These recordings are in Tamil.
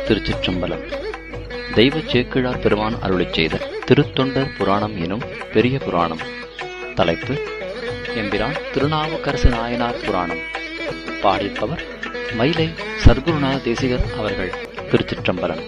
திருச்சிற்றம்பலம். தெய்வ சேக்கிழார் பெருமான் அருளிச் செய்த திருத்தொண்டர் புராணம் எனும் பெரிய புராணம். தலைப்பு எம்பிரான் திருநாவுக்கரசு நாயனார் புராணம். பாடிப்பவர் மயிலை சர்க்குருநாத தேசிகர் அவர்கள். திருச்சிற்றம்பலம்.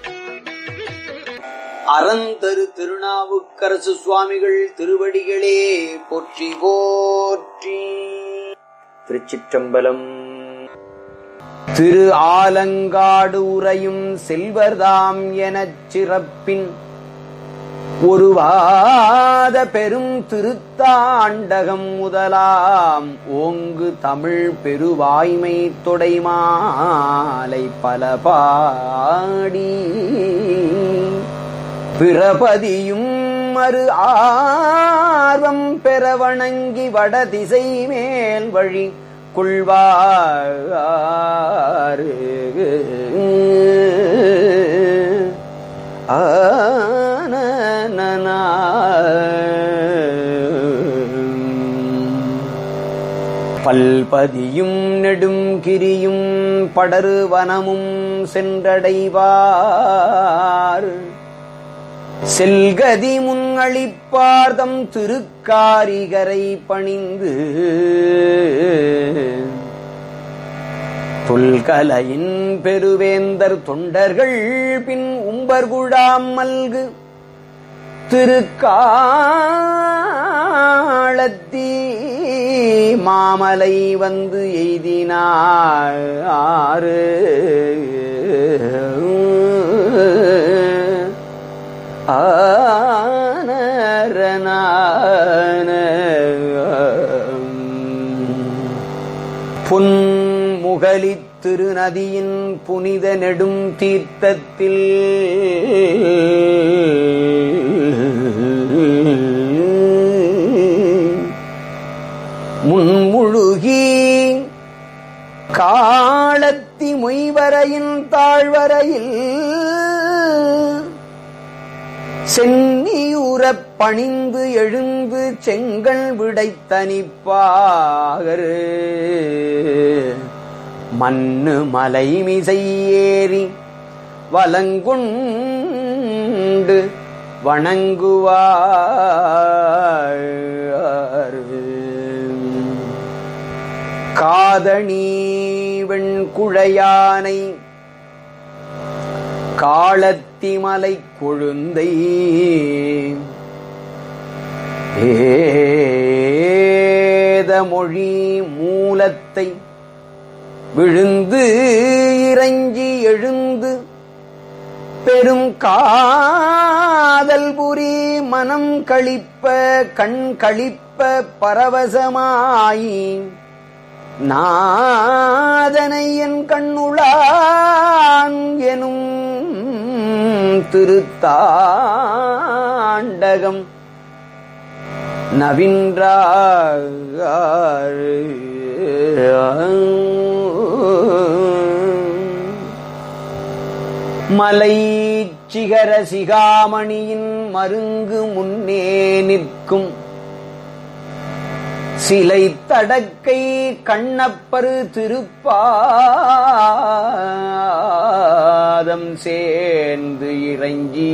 அறந்தரு திருநாவுக்கரசு சுவாமிகள் திருவடிகளே போற்றி போற்றி. திருச்சிற்றம்பலம். திரு ஆலங்காடு உறையும் செல்வர்தாம் எனச் சிறப்பின் ஒருவாத பெரும் திருத்தாண்டகம் முதலாம் ஓங்கு தமிழ் பெருவாய்மை தொடைமாலை பல பாடி பிரபதியும் மறு ஆர்வம் பெற வணங்கி வடதிசை மேல் வழி கொள்வார். பல்பதியும் நெடும் கிரியும் படரு வனமும் சென்றடைவார். செல்கதி முன்னளிப்பார்தம் திருக்காரிகரை பணிந்து தொல்கலையின் பெருவேந்தர் தொண்டர்கள் பின் உம்பர்குழாம் மல்கு திருக்காளத்தி மாமலை வந்து எய்தினார். பொன்முகலி திருநதியின் புனித நெடும் தீர்த்தத்தில் முன்முழுகி காளத்தி மொய்வரையின் தாழ்வரையில் சென்னியூரப் பணிந்து எழுந்து செங்கல் விடைத்தனிப்பாகர். மண்ணு மலைமிசை ஏறி வலங்குண்டு வணங்குவார். காதணி வெண்குழையானை காளத்தி மலை கொழுந்தை ஏதமொழி மூலத்தை விழுந்து இறங்கி எழுந்து பெரும் காதல் புரி மனம் களிப்ப கண் களிப்ப பரவசமாயி நாதனை என் கண்ணுளான் எனும் திருத்தாண்டகம் நவின்றார். மலை சிகர சிகாமணியின் மருங்கு முன்னே நிற்கும் சிலை தடக்கை கண்ணப்பரு திருப்பாதம் சேர்ந்து இறங்கி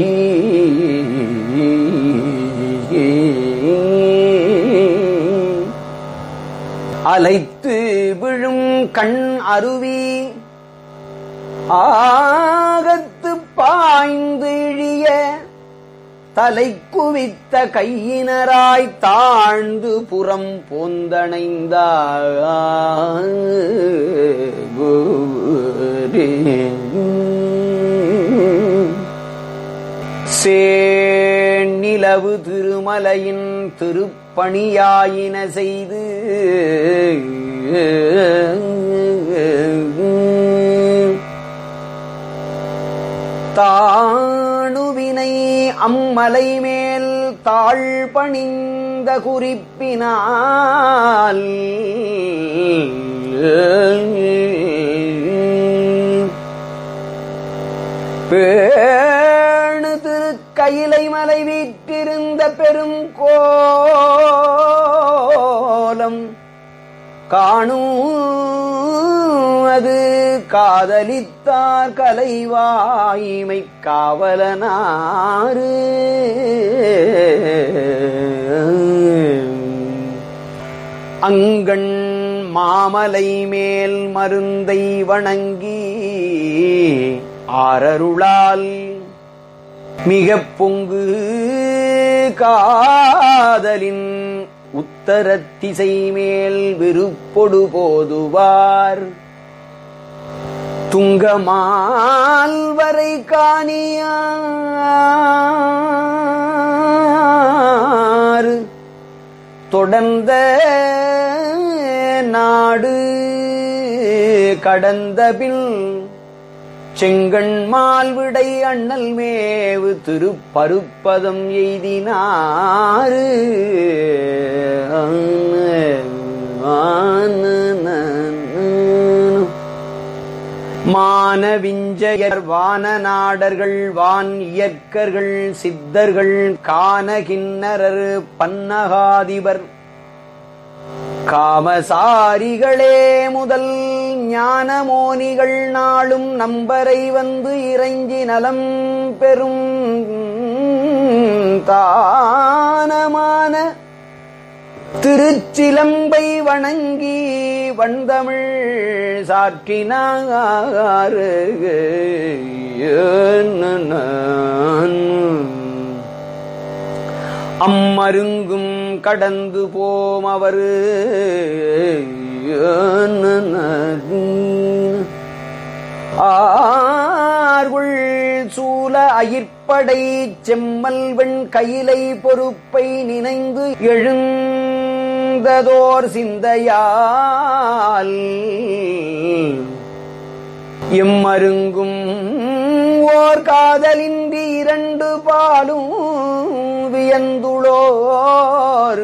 அலைத்து விழும் கண் அருவி ஆகத்து பாய்ந்து இழிய தலை குவித்த கையினராய் தாழ்ந்து புறம் போந்தணைந்தார். சேநிலவு திருமலையின் திருப்பணியாயின செய்து தாணுவினை அம்மலை மேல் தாழ் பணிந்த குறிப்பினால் பேணு திருக்கயிலை மலை வீற்றிருந்த பெரும் கோலம் காணும் உனது காதலித்தார் கலைவாய்மை காவலனாறு அங்கண் மாமலை மேல் மருந்தை வணங்கி ஆரருளால் மிகப் பொங்கு காதலின் உத்தரத்திசை மேல் விருப்பொடு போதுவார் துங்கமால் வரை காணியார் தொடர்ந்த நாடு கடந்த பின் செங்கண்மால் விடை அண்ணல் மேவு திருப்பருப்பதம் எய்தினாறு மானவிஞ்சயர் வான நாடர்கள் வான் இயற்கர்கள் சித்தர்கள் கானகிண்ணரர் பன்னகாதிபர் காமசாரிகளே முதல் ஞானமோனிகள் நாளும் நம்பரை வந்து இறைஞ்சி நலம் பெறும் தானமான திருச்சிலம்பை வணங்கி வந்தமிழ் சாற்றினார் அம்மருங்கும் கடந்து போம் அவரு ஆர்குள் சூல அயிற்படை செம்மல் வெண் கையிலை பொறுப்பை நினைந்து எழுந்ததோர் சிந்தையால் எம்மருங்கும் ஓர் காதலின்றி இரண்டு பாலும் வியந்துளோர்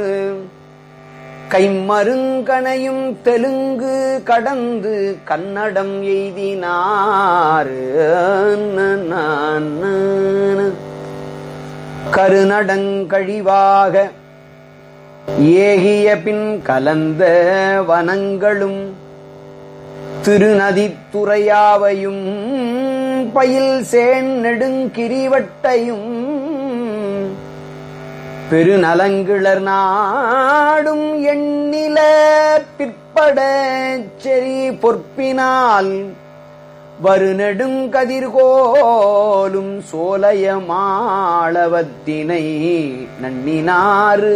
கைமருங்கனையும் தெலுங்கு கடந்து கன்னடம் எய்தினார் கருநடங்கழிவாக ஏகிய பின் கலந்த வனங்களும் திருநதித்துறையாவையும் பயில் சேன் நெடுங்கிரிவட்டையும் பெருநலங்கிளர் நாடும் எண்ணில பிற்பட செறி பொற்பினால் வருநெடுங்கதிர்கோலும் சோலைய மாளவத்தினை நன்னினாறு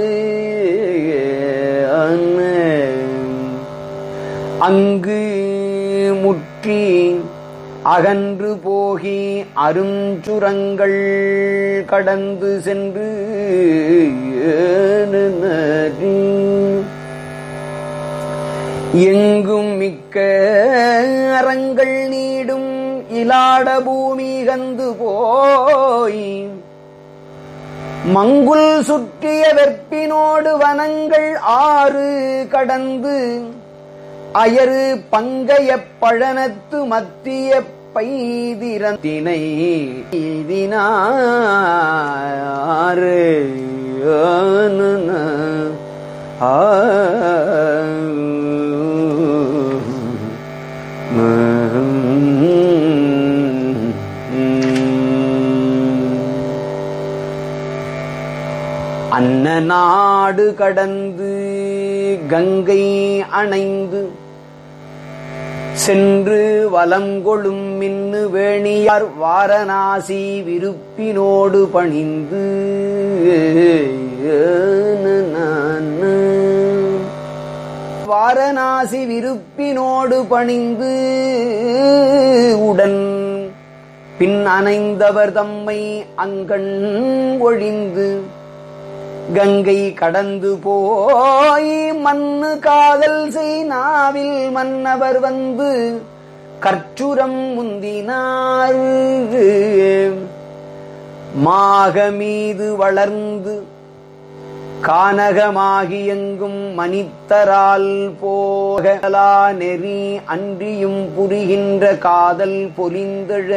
அங்கு முற்றி அகன்று போகி அருஞ்சுரங்கள் கடந்து சென்று எங்கும் மிக்க அரங்கள் நீடும் இலாட பூமி கந்து போய் மங்குல் சுற்றிய வெற்பினோடு வனங்கள் ஆறு கடந்து அயரு பங்கைய பழனத்து மத்திய பைதிரத்தினை எய்தினார் அன்ன நாடு கடந்து கங்கை அணைந்து சென்று வலங்கொளும் மின்னு வேணியார் வாரணாசி விருப்பினோடு பணிந்து வாரணாசி விருப்பினோடு பணிந்து உடன் பின் அணைந்தவர் தம்மை அங்கண் ஒழிந்து கங்கை கடந்து போய் மண்ணு காதல் செய் நாவில் மன்னவர் வந்து கற்றுரம் முந்தினார் மாக மீது வளர்ந்து கானகமாகி எங்கும் மனித்தரால் போகலா நெறி அன்றியும் புரிகின்ற காதல் பொலிந்தழ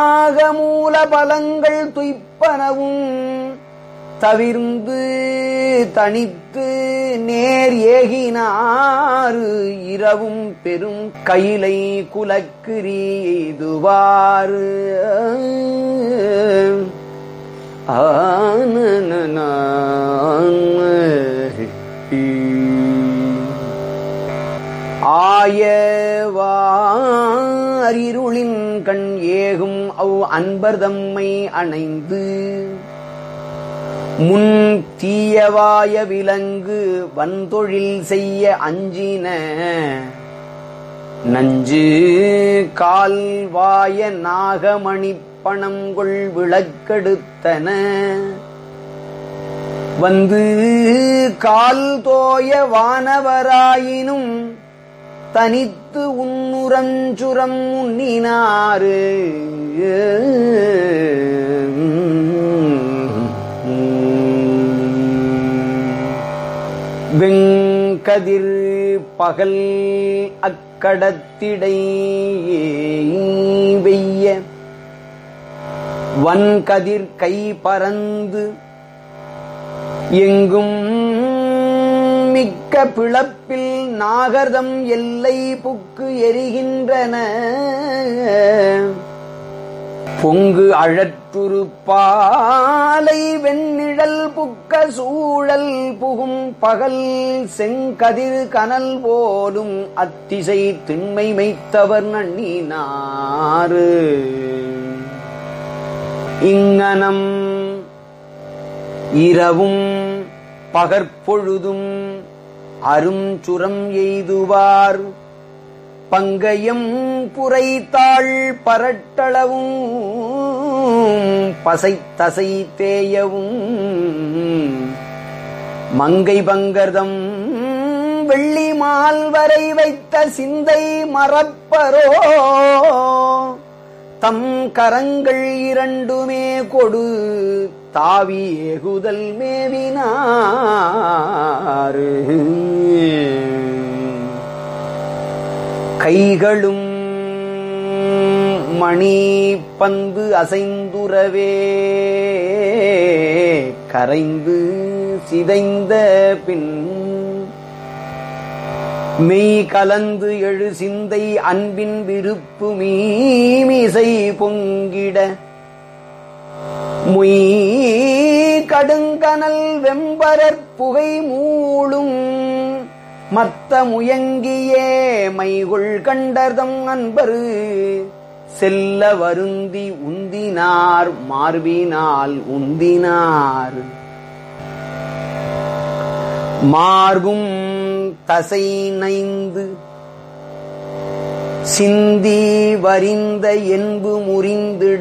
சாகமூல பலங்கள் துய்ப்பனவும் தவிர்ந்து தனித்து நேர் ஏகினாறு இரவும் பெரும் கையிலை குலக்கிரி எய்துவாறு ஆயவாரிருளின் கண் ஏகும் அவ் அன்பர் தம்மை அணைந்து முன் தீயவாய விலங்கு வந்தொழில் செய்ய அஞ்சின நஞ்சு கால்வாய நாகமணிப் பணங்கொள் விளக்கெடுத்தன வந்து கால் தோய வானவராயினும் தனித்து உன்னுரஞ்சுரம் உண்ணினாறு வெங்கதிர் பகல் அக்கடத்திடை வெய்ய வன்கதிர் கை பறந்து எங்கும் மிக்க பிளப்பில் நாகர்தம் எல்லை புக்கு எரிகின்றன பொங்கு அழற்றுரு பாலை வெண்ணிழல் புக்க சூழல் புகும் பகல் செங்கதிர் கனல் போலும் அத்திசை திண்மை மைத்தவர் நண்ணினாறு இங்கனம் இரவும் பகற்பொழுதும் அருஞ்சுரம் எய்துவார் பங்கயம் புரைத்தாள் பரட்டளவும் பசைத்தசை தேயவும் மங்கை பங்கர்தம் வெள்ளி மால் வரை வைத்த சிந்தை மறப்பரோ தம் கரங்கள் இரண்டுமே கொடு தாவி ஏகுதல் மேவினாறு கைகளும் மணி பந்து அசைந்துறவே கரைந்து சிதைந்த பின் மெய் கலந்து எழு சிந்தை அன்பின் விருப்பு மீமிசை பொங்கிட முய் கடுங்கனல் வெம்பரற் புகை மூளும் மத்த முயங்கியே மைகுள் கண்டர்தம் அன்பரு செல்ல வருந்தி உந்தினார் மார்பினால் உந்தினார் மார்பும் தசை நைந்து சிந்தி வரிந்த என்பு முறிந்திட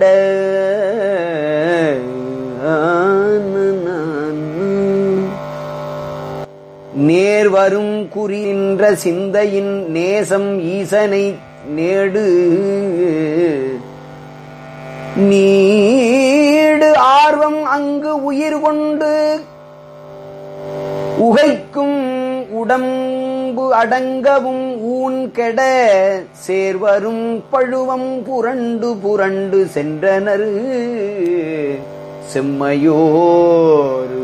நேர் வரும் குறின்ற சிந்தையின் நேசம் ஈசனை நேடு நீடு ஆர்வம் அங்கு உயிர் கொண்டு உகைக்கும் உடம்பு அடங்கவும் ஊன் கெட சேர்வரும் பழுவம் புரண்டு புரண்டு சென்றனர் செம்மையோர்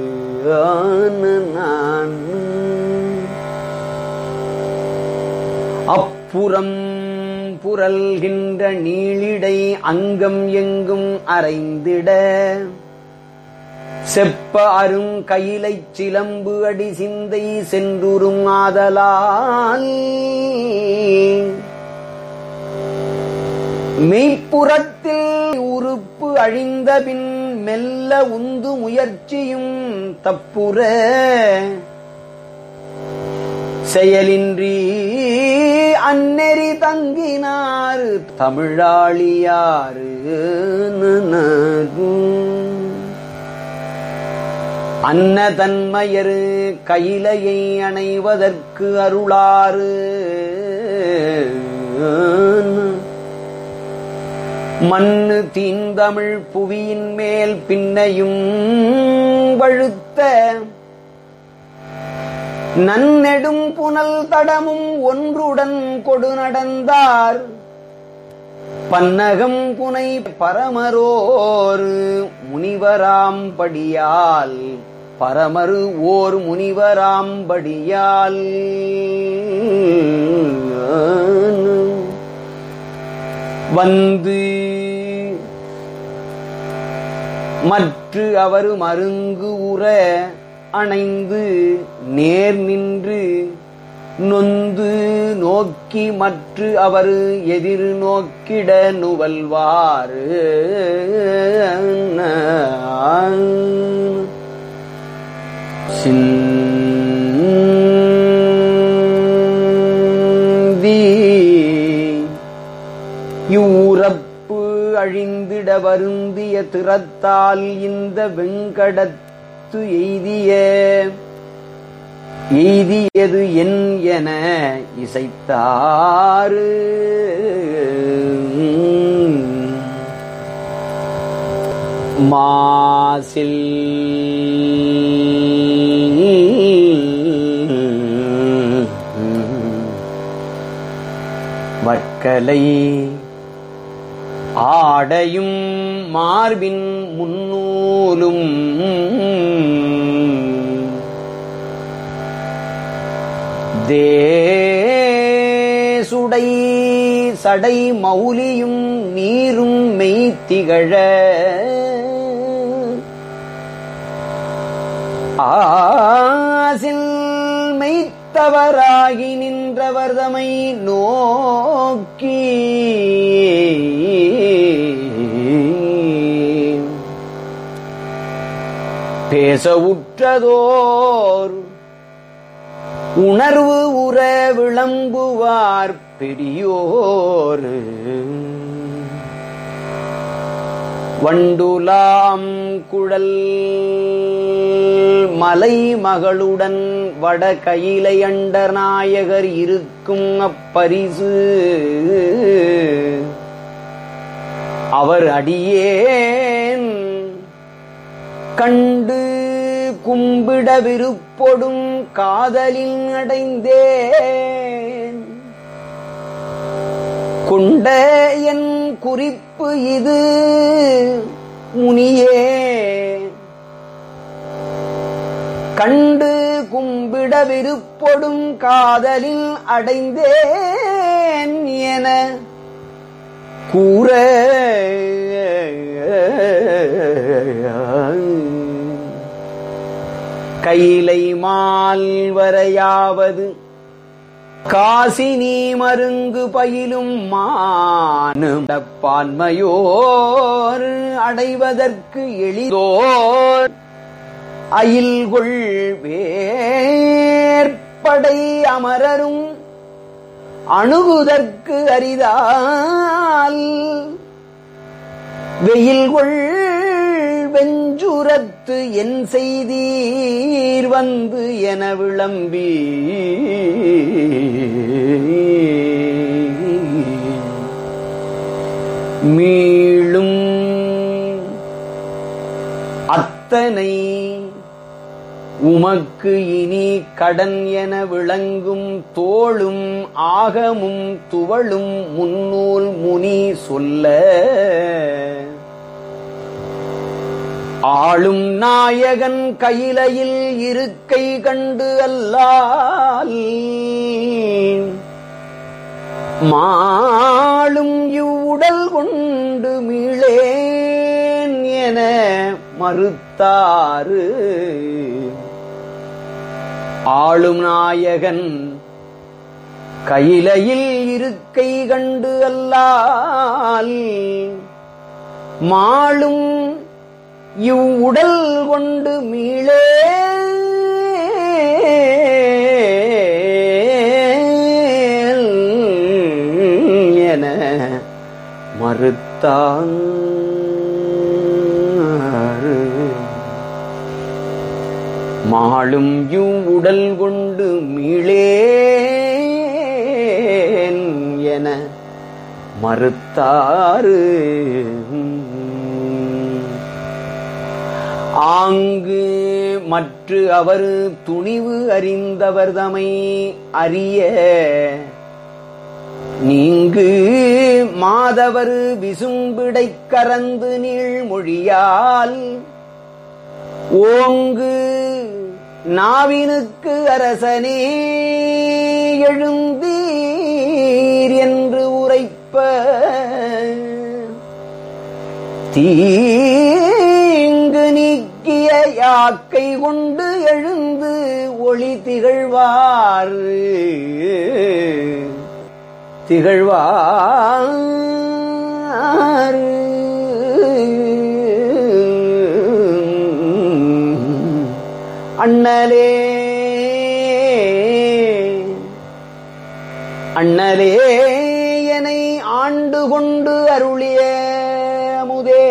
அப்புறம் புரல்கின்ற நீளிடை அங்கம் எங்கும் அரைந்திட செப்ப அரும் கையிலைச் சிலம்பு அடி சிந்தை சென்றுரும் ஆதலால் மெய்ப்புறத்தில் உறுப்பு அழிந்த பின் மெல்ல உந்து முயற்சியும் தப்புற செயலின்றி அந்நெறி தங்கினார் தமிழாளியாறு அன்னதன்மையரு கையிலையை அணைவதற்கு அருளாறு மண்ணு தீந்தமிழ் புவியின் மேல் பின்னையும் வழுத்த நன்னெடும் புனல் தடமும் ஒன்றுடன் கொடு நடந்தார் பன்னகம் புனை பரமரோர் முனிவராம் படியால் பரமரு ஓர் முனிவராம்படியால் வந்து மற்று அவர் மருங்கு உற அணைந்து நேர் நின்று நொந்து நோக்கி மற்று அவர் எதிர் நோக்கிட நுவல்வாறு சிந்தி யூரப்பு அழிந்திட வருந்திய திறத்தால் இந்த வெங்கடத்து எய்தியது என் என இசைத்தாறு மாசில் வட்கலை ஆடையும் மார்பின் முன்னூலும் தேசுடை சடை மௌலியும் நீரும் மெய்த்திகழ ஆசில் மெய்த்தவராகி நின்றவர்தமை நோக்கி பேச உற்றதோர் உணர்வு உற விளம்புவார் பெரியோர் வண்டுலாம் குழல் மலை மகளுடன் வட கையிலை அண்டர் நாயகர் இருக்கும் அப்பரிசு அவர் அடியேன் கண்டு கும்பிட விருப்பொடும் காதலில் அடைந்தேன் கொண்ட என் குறிப்பு இது முனியே கண்டு கும்பிட விருப்பொடும் காதலில் அடைந்தேன் என கூற கைலை மால்வரையாவது காசினி மருங்கு பயிலும் மானுடப்பான்மையோர் அடைவதற்கு எளிதோர் அயில்கொள் வேற்படை அமரரும் அணுகுதற்கு அரிதால் வெயில்கொள் வெஞ்சுரத்து என் செய்தீர் வந்து என விளம்பி மீளும் அத்தனை உமக்கு இனி கடன் என விளங்கும் தோளும் ஆகமும் துவளும் முன்னூல் முனி சொல்ல ஆளும் நாயகன் கையிலையில் இருக்கை கண்டு அல்லால் மாளும் இவ்வுடல் கொண்டு மீளேன் என மறுத்தாறு ஆளும் நாயகன் கையிலையில் இருக்கை கண்டு அல்லால் மாளும் இவ்வுடல் கொண்டு மீளே என மறுத்தான் மாளும் இவ்வுடல் கொண்டு மீளேன் என மறுத்தாறு ஆங்கு மற்று அவர் துணிவு அறிந்தவர் தமை அறிய நீங்கு மாதவர் விசும்பிடை கரந்து நீள்மொழியால் ஓங்கு நாவினுக்கு அரசனே எழுந்தீர் என்று உரைப்ப தீங்கு நீக்கிய யாக்கை கொண்டு எழுந்து ஒளி திகழ்வார் அண்ணலே அண்ணலே என்னை ஆண்டு கொண்டு அருளிய அமுதே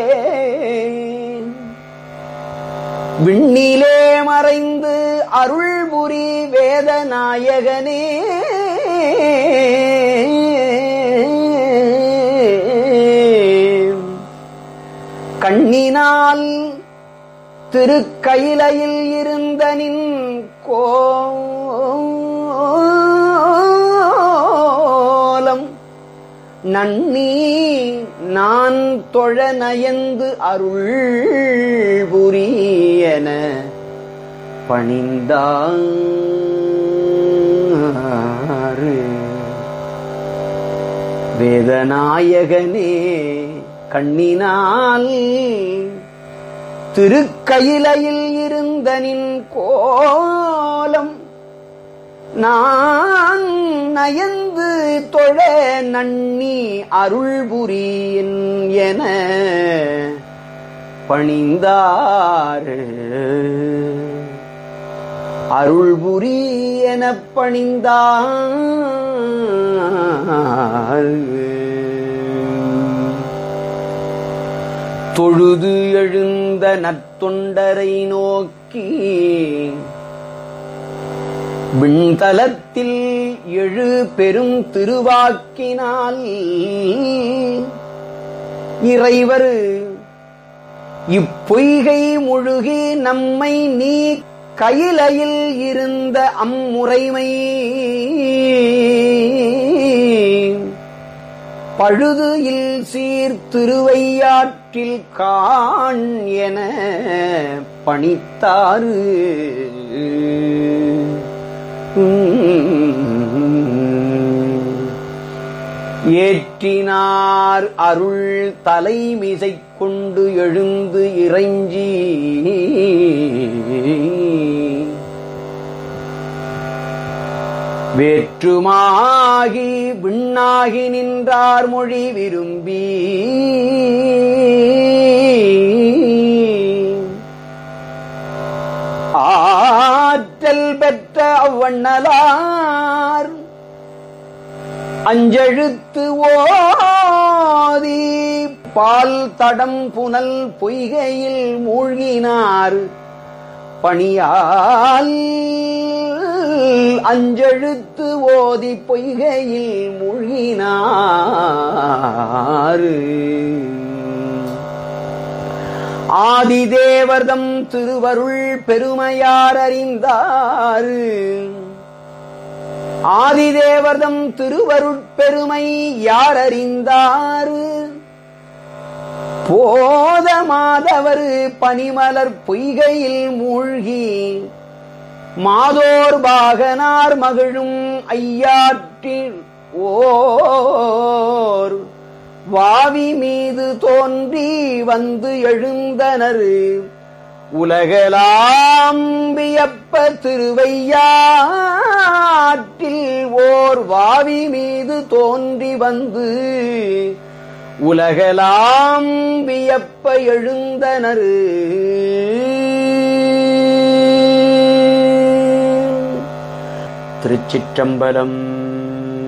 விண்ணிலே மறைந்து அருள்புரி வேதநாயகனே கண்ணினால் திருக்கயிலையில் இருந்த நின் கோலம் நன்னி நான் தொழ நயந்து அருள் புரியன பணிந்தார் வேதநாயகனே கண்ணினால் திருக்கயிலையில் இருந்த நின் கோலம் நான் நயந்து தொழ நன்னி அருள்புரியின் என பணிந்தார் அருள்புரி எனப் பணிந்தார் தொழுது எழுந்த நற்தொண்டரை நோக்கி விண்தலத்தில் எழு பெரும் திருவாக்கினால் இறைவர் இப்பொய்கை முழுகி நம்மை நீ கயிலையில் இருந்த அம்முறைமை பழுது இல் சீர் திருவையாற்றில் காண் என பணித்தாரு ஏற்றினார் அருள் தலைமிசை கொண்டு எழுந்து இறைஞ்சி வேற்றுமாகி விண்ணாகி நின்றார் மொழி விரும்பி ஆற்றல் பெற்ற அவ்வண்ணலார் அஞ்செழுத்து ஓதி பால் தடம் புனல் பொய்கையில் மூழ்கினார் பணியால் அஞ்செழுத்து ஓதி பொய்கையில் மூழ்கினார் ஆதிதேவர்தம் திருவருள் பெருமையார் அறிந்தார் ஆதிதேவர்தம் திருவருட்பெருமை யார் அறிந்தார் போதமாதவர் பனிமலர் பொய்கையில் மூழ்கி மாதோர் பாகனார் மகிழும் ஐயாற்றில் ஓர் வாவி மீது தோன்றி வந்து எழுந்தனர் உலகலாம் வியப்ப திருவையாற்றில் ஓர் வாவி மீது தோன்றி வந்து உலகலாம் வியப்ப எழுந்தனர் திருச்சிற்றம்பலம்.